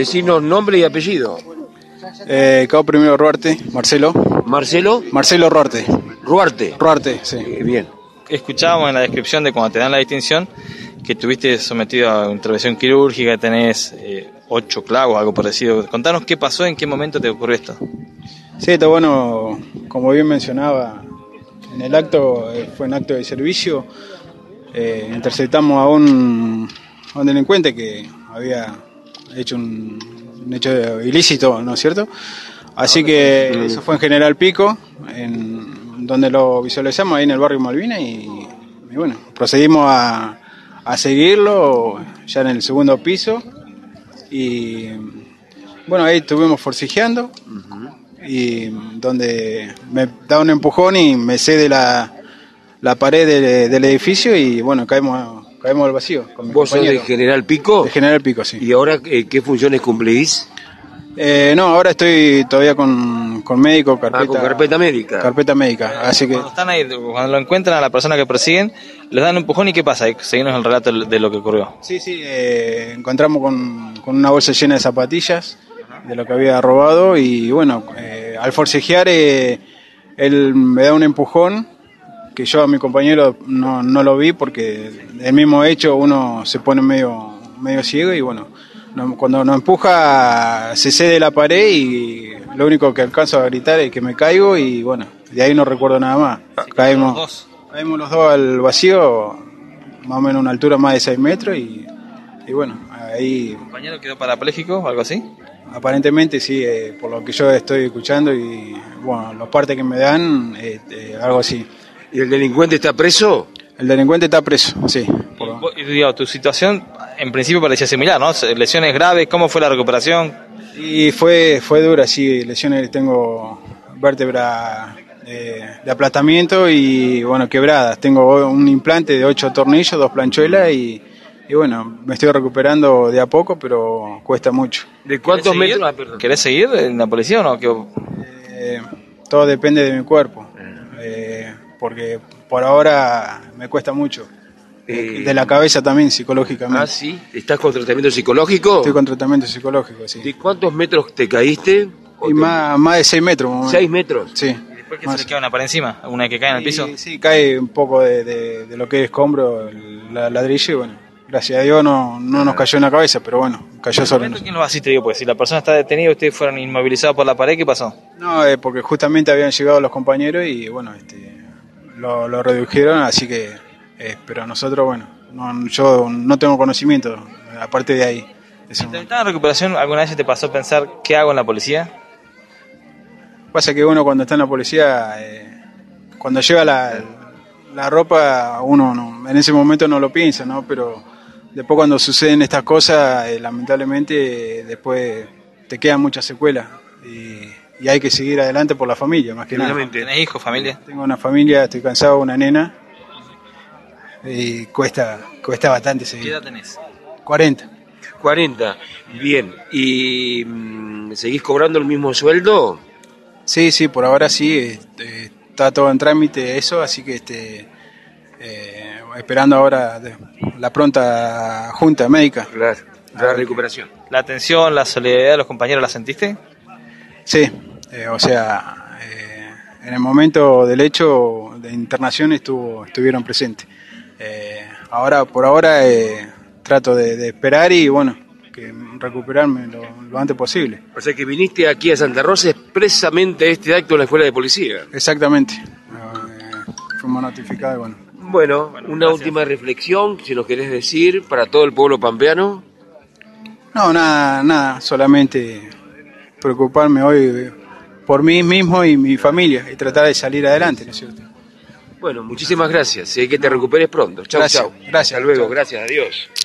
Decinos nombre y apellido. Cabo Primero Ruarte, Marcelo. ¿Marcelo? Marcelo Ruarte. Ruarte. Ruarte, sí. Bien. Escuchábamos en la descripción de cuando te dan la distinción que estuviste sometido a intervención quirúrgica, tenés 8 clavos, algo parecido. Contanos qué pasó, en qué momento te ocurrió esto. Sí, está bueno, como bien mencionaba, en el acto, fue un acto de servicio, interceptamos a un delincuente que había hecho un hecho ilícito, ¿no es cierto? Así que eso fue en General Pico, en donde lo visualizamos ahí en el barrio Malvinas y bueno, procedimos a seguirlo ya en el segundo piso y bueno, ahí estuvimos forcejeando y donde me da un empujón y me cede la pared del edificio y bueno, caemos al vacío con mi ¿Vos sos compañero. de General Pico? De General Pico, sí. ¿Y ahora qué funciones cumplís? No, ahora estoy todavía con médico, carpeta, con carpeta médica. Carpeta médica, así que... Cuando están ahí, cuando lo encuentran a la persona que persiguen, les dan un empujón y ¿qué pasa? Seguimos el relato de lo que ocurrió. Sí, encontramos con una bolsa llena de zapatillas de lo que había robado y bueno, al forcejear él me da un empujón que yo a mi compañero no lo vi porque el mismo hecho uno se pone medio ciego y bueno, cuando nos empuja se cede la pared y lo único que alcanzo a gritar es que me caigo y bueno, de ahí no recuerdo nada más. Caímos los dos al vacío, más o menos a una altura más de 6 metros y bueno, ahí... ¿Tu compañero quedó parapléjico o algo así? Aparentemente sí, por lo que yo estoy escuchando y bueno, los partes que me dan, algo así. ¿Y el delincuente está preso? El delincuente está preso, sí. Y digo, tu situación en principio parecía similar, ¿no? Lesiones graves, ¿cómo fue la recuperación? Y fue dura, sí, lesiones, tengo vértebra de aplastamiento y bueno, quebradas. Tengo un implante de 8 tornillos, 2 planchuelas y bueno, me estoy recuperando de a poco, pero cuesta mucho. ¿De cuántos metros? ¿Querés seguir en la policía o no? Todo depende de mi cuerpo, porque por ahora me cuesta mucho. De la cabeza también, psicológicamente. Ah, sí. ¿Estás con tratamiento psicológico? Estoy con tratamiento psicológico, sí. ¿De cuántos metros te caíste? Y más de 6 metros. ¿6 metros? Sí. ¿Y después que se le queda una pared encima? ¿Una que cae en el piso? Sí, cae un poco de lo que es escombro, la ladrillo y bueno, gracias a Dios no nos cayó en la cabeza, pero bueno, cayó sobre nosotros. ¿Quién lo asiste? Digo, pues si la persona está detenida y ustedes fueron inmovilizados por la pared, ¿qué pasó? No, porque justamente habían llegado los compañeros y bueno, lo redujeron, así que, pero nosotros, bueno, yo no tengo conocimiento, aparte de ahí. ¿En la recuperación alguna vez te pasó pensar qué hago en la policía? Pasa que uno cuando está en la policía, cuando lleva la ropa, uno en ese momento no lo piensa, ¿no? Pero después cuando suceden estas cosas, lamentablemente después te quedan muchas secuelas y hay que seguir adelante por la familia, más que nada. ¿Tenés hijos, familia? Tengo una familia, estoy cansado, una nena y cuesta bastante seguir. ¿Qué edad tenés? 40. 40, bien. ¿Y seguís cobrando el mismo sueldo? Sí, por ahora sí, está todo en trámite eso, así que esperando ahora la pronta junta médica. Claro, la recuperación. ¿La atención, la solidaridad de los compañeros la sentiste? Sí, o sea, en el momento del hecho de internación estuvieron presentes. Por ahora trato de esperar y bueno, que recuperarme lo antes posible. O sea que viniste aquí a Santa Rosa expresamente a este acto en la escuela de policía. Exactamente, fuimos notificados, bueno. Bueno, una última reflexión, si nos querés decir, para todo el pueblo pampeano. No, nada, solamente preocuparme hoy por mí mismo y mi familia y tratar de salir adelante, ¿no es cierto? Bueno, muchísimas gracias, que te recuperes pronto. Chau. Gracias. Hasta luego, gracias, adiós.